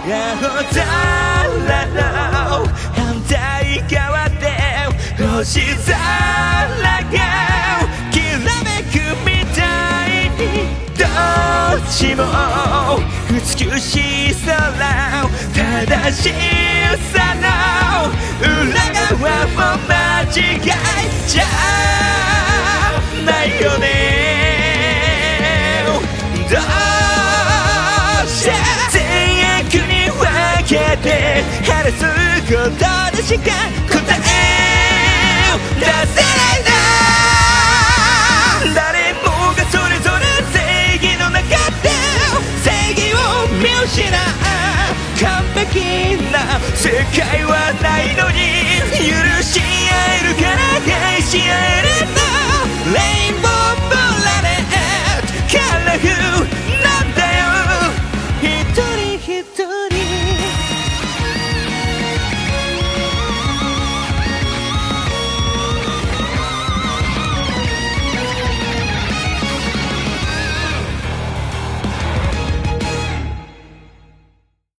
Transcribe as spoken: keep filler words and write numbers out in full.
青空の反対側で星空がきらめくみたいにどっちも美しい空正しさの裏側も間違いじゃないよね。どうして善悪に分けて話すことでしか答えを出せないな。誰もがそれぞれ正義の中で正義を見失う完璧な世界はないのに許し合えるから愛し合えるの。レインボープラネットカラフルなんだよ。一人一人